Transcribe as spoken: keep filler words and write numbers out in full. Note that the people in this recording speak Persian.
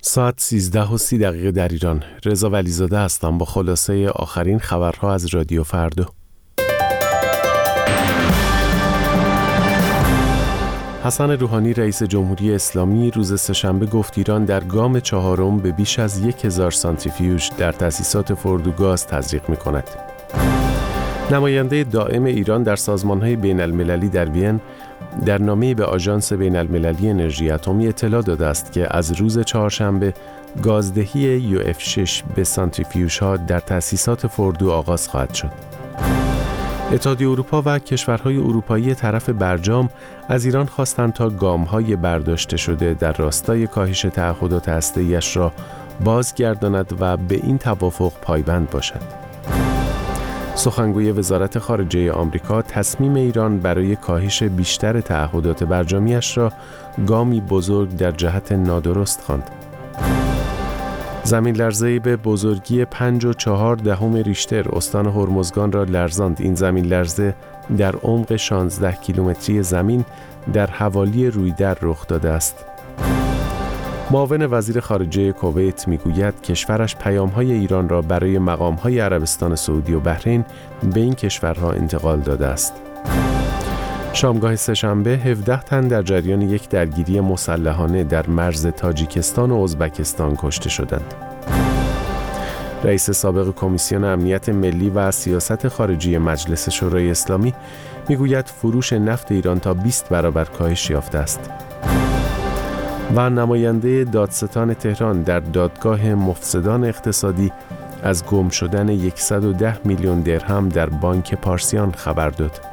ساعت سیزده و سی دقیقه در ایران. رضا ولیزاده هستم با خلاصه آخرین خبرها از رادیو فردا. حسن روحانی رئیس جمهوری اسلامی روز سه‌شنبه گفت ایران در گام چهارم به بیش از یک هزار سانتریفیوژ در تأسیسات فوردوگاز تزریق می‌کند. نماینده دائم ایران در سازمان‌های بین‌المللی در وین در نامه‌ای به آژانس بین‌المللی انرژی اتمی اطلاع داده است که از روز چهارشنبه گازدهی یو اف شش به سانتریفیوژها در تأسیسات فوردو آغاز خواهد شد. اتحادیه اروپا و کشورهای اروپایی طرف برجام از ایران خواستند تا گام‌های برداشته شده در راستای کاهش تعهدات هسته‌ای‌اش را بازگرداند و به این توافق پایبند باشد. سخنگوی وزارت خارجه آمریکا تصمیم ایران برای کاهش بیشتر تعهدات برجامیش را گامی بزرگ در جهت نادرست خواند. زمین لرزه‌ای به بزرگی پنج و چهار دهم ریشتر استان هرمزگان را لرزاند. این زمین لرزه در عمق شانزده کیلومتری زمین در حوالی رویدر رخ داده است. معاون وزیر خارجه کویت میگوید کشورش پیام‌های ایران را برای مقام‌های عربستان سعودی و بحرین به این کشورها انتقال داده است. شامگاه سه‌شنبه هفده تن در جریان یک درگیری مسلحانه در مرز تاجیکستان و ازبکستان کشته شدند. رئیس سابق کمیسیون امنیت ملی و سیاست خارجی مجلس شورای اسلامی میگوید فروش نفت ایران تا بیست برابر کاهش یافته است. و نماینده دادستان تهران در دادگاه مفسدان اقتصادی از گم شدن صد و ده میلیون درهم در بانک پارسیان خبر داد.